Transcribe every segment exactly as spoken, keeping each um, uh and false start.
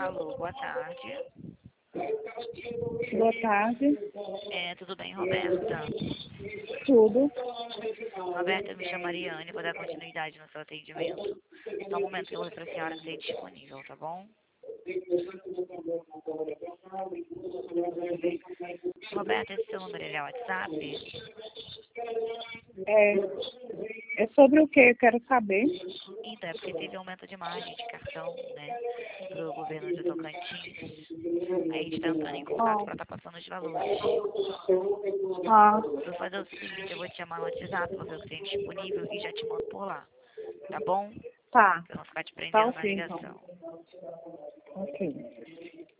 Alô, boa tarde. Boa tarde. É, tudo bem, Roberta? Tudo. Roberta, eu me chamo Mariane, vou dar continuidade no seu atendimento. Só um momento que eu vou ver para a senhora se é disponível, tá bom? Roberta, esse seu número ele é WhatsApp? É, é sobre o que eu quero saber. Então, é porque teve aumento de margem de cartão, né, para o governo de Tocantins. Aí a gente está entrando em contato para estar passando os valores. Ah, Eu vou fazer o seguinte, eu vou te chamar no WhatsApp, vou ver o que tem disponível e já te mando por lá, tá bom? tá. Pra eu não ficar te Tá prendendo na ok, então. ligação. Ok.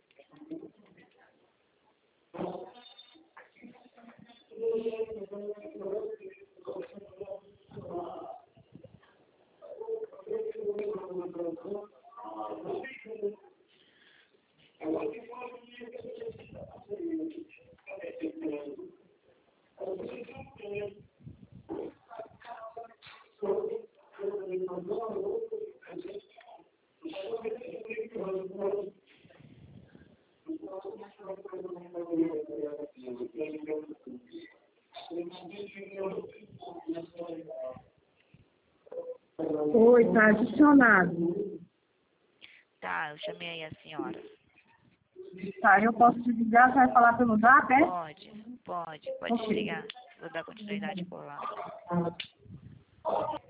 Oi, tá adicionado. Tá, eu chamei aí a senhora. Tá, eu posso te ligar, você vai falar pelo zap, é? Pode, pode, pode Ok. desligar. Vou dar continuidade por lá.